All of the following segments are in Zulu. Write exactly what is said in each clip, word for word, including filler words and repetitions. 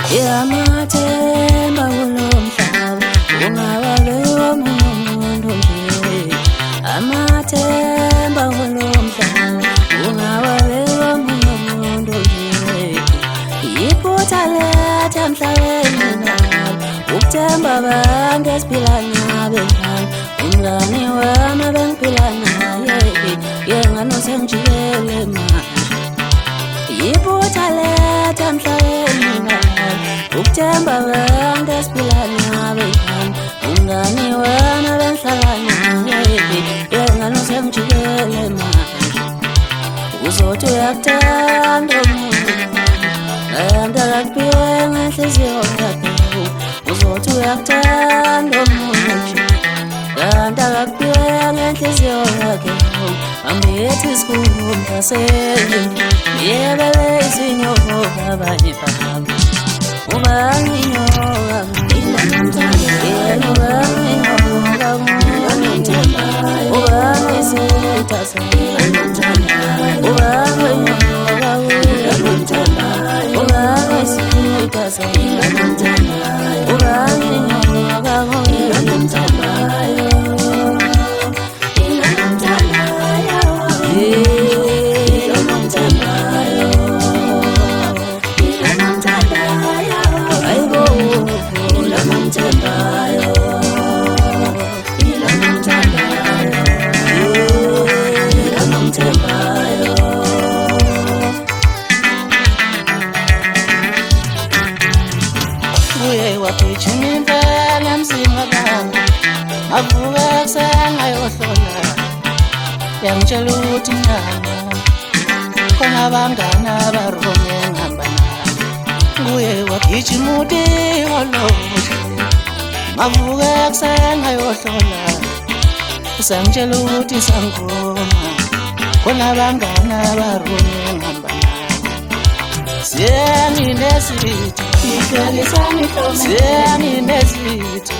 Yamathemba kulo mhlaba ungawabe womuntu nje. Amathemba kulo mhlaba ungawabe womuntu nje. Iphutha lethu emhlabeni nabo ukuthemba abantu esiphila nabo. Umngane wami bengiphila naye yengane sengijikele manje. Iphutha lethu emhlabeni nabo ukuthemba abantu esiphila nabo. Umngane wami bengihlala naye yengane sengijikele manje. Uzothi uyakuthanda umuntu kanti akakuphiwe ngenhliziyo yakho. Uzothi uyakuthanda umuntu nje kanti akakuphiwe ngenhliziyo yakhe. Angithi isikhumba sendlini ngiyebele izinyoka abanye bami. Ubanginyoka yena ubanginyoka ubangisitha ubanginyoka ubangisitha ubanginyoka Waphichimintela mzima bami avuka kusanga yohlola yangitshela ukuthi nyana khona abangana abarome ngihamba nabo. Nguye waphichimuti olohle avuka kusanga yohlola usangitshela ukuthi sangoma khona abangana abarome ngihamba nabo. Siyanginesithi Siyanginesithi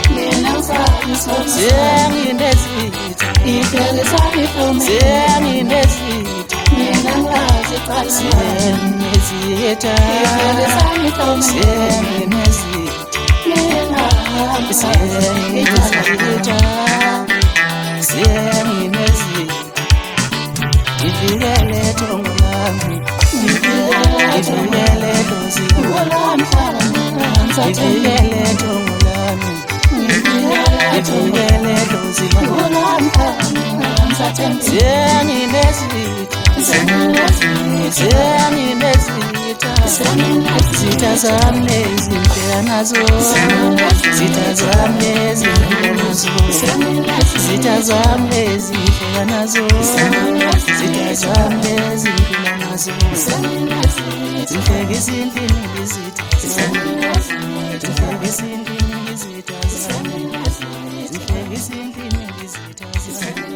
Siyanginesithi Siyanginesithi Siyanginesithi Siyanginesithi Ivikele thongo lami Ivikele dozi Ivikele thongo lami Ivikele dozi Siyanginesithi Siyanginesithi Zitha zami ezinhle nazo Zitha zami ezinhle nazo Zitha zami ezinhle nazo Zitha zami ezinhle nazo Zinhleke izindlini ngizitha Zinhleke izindlini ngizitha Zinhleke izindlini ngizitha